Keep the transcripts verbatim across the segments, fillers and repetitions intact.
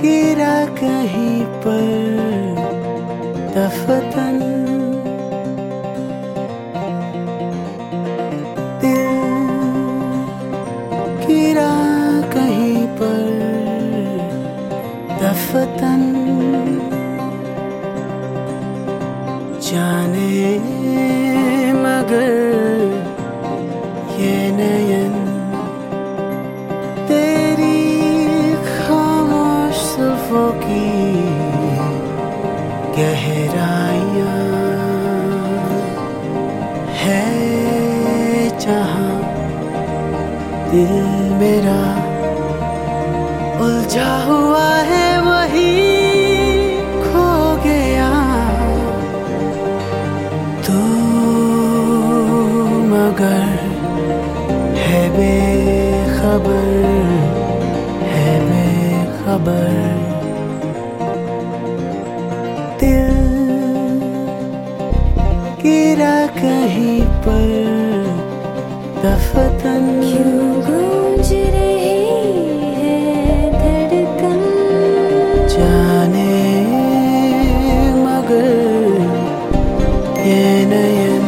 गिरा कहीं पर दफतन, दिल गिरा कहीं पर दफतन। जाने मगर ये नयन तेरी खामोश जुल्फों की गहराइयाँ है जहाँ दिल मेरा उलझा हुआ है वही खो गया। तू मगर है बेखबर, है बेखबर। दिल गिरा कहीं पर दफतन, क्यों गूंज रही है धड़कन। जाने मगर ये नयन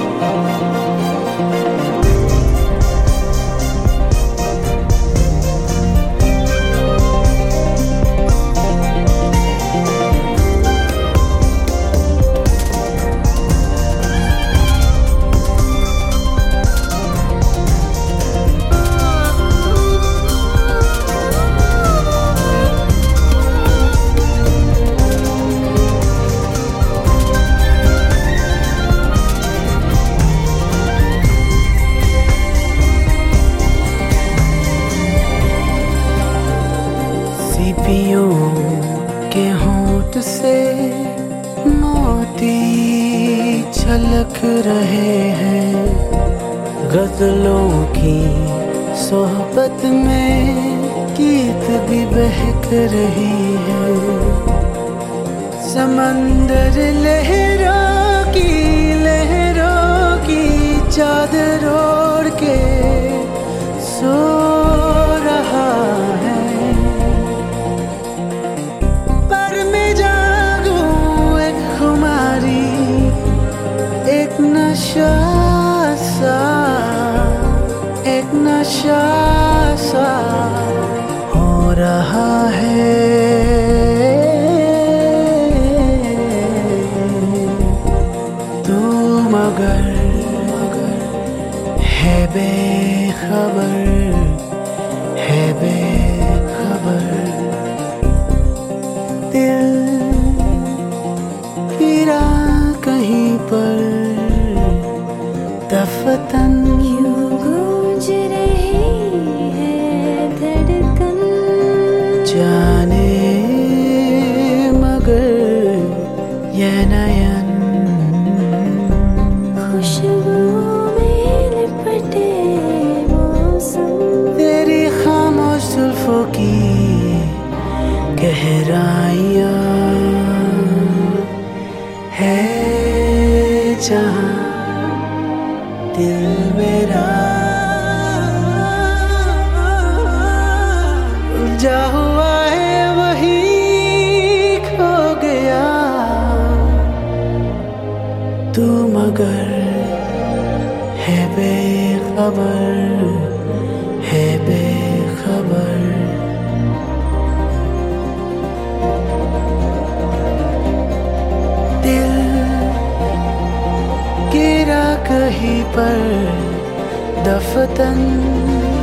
सीपियों के होंठ से मोती छलक रहे हैं। गजलों की सोहबत में गीत भी बहक रही है। समंदर लहरों की लहरों की चादर ओढ़ के सो रहा है। एक नशा सा, एक नशा सा हो रहा है। तू मगर है बेखबर, है बेखबर। दिल गिरा कहीं पर दफतन, क्यों गूंज रही है धड़कन। जाने मगर ये नयन खुशबू में लिपटे मौसम, तेरी खामोश जुल्फों की गहराइयाँ है जहाँ दिल मेरा उलझा हुआ है वही खो गया। तू मगर है बेखबर, है बेखबर। दिल गिरा कहीं पर दफतन,